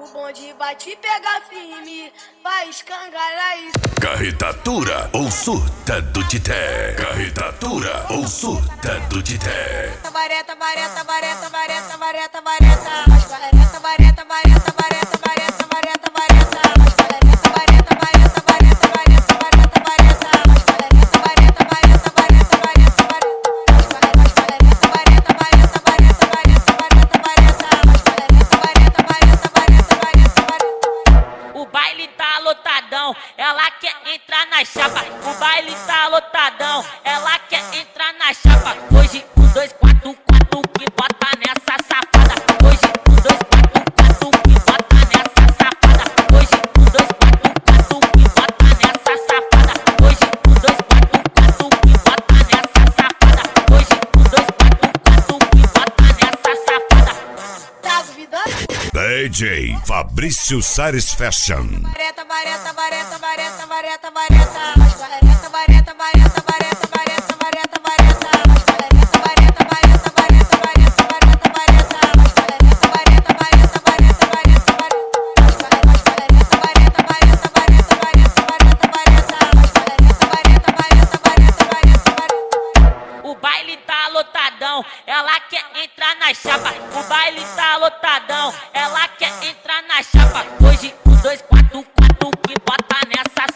O bonde vai te pegar firme, vai escangalhar isso. Carretatura ou surta do Tité. Carretatura ou surta do Tité. Vareta, vareta, vareta, vareta, vareta, vareta. Vareta, vareta, vareta, vareta, vareta, vareta, vareta. Vareta, vareta, vareta, vareta, vareta, vareta, vareta. Vareta, vareta, vareta, vareta, vareta, vareta. Vareta, vareta, vareta, vareta, vareta, vareta. Vareta, vareta, vareta, vareta, vareta, vareta. O baile tá lotadão, ela quer entrar na chapa. O baile tá lotadão, ela quer entrar na chapa. Hoje 1, 2, 4, 4 que bota nessa safada. Hoje 1, 2, 4, 4 que bota nessa safada. Hoje 1, 2, 4, 4 que bota nessa safada. Hoje 1, 2, 4, 4 que bota nessa safada. Hoje 1, 2, 4, 4 que bota nessa safada. Tá duvidando? DJ Fabrício Sares Fashion. Vareta, vareta, vareta, vareta, vareta, vareta. Vareta, vareta, vareta, vareta, vareta, vareta, vareta. Vareta, vareta, vareta, vareta, vareta, vareta, vareta. Vareta, vareta, vareta, vareta, vareta, vareta. Vareta, vareta, vareta, vareta, vareta, vareta, vareta. Vareta, vareta, vareta, vareta, vareta. O baile tá lotadão, ela quer entrar na chapa. O baile tá lotadão, ela quer entrar na chapa. Hoje 1, 2, 4, 4 que bota nessa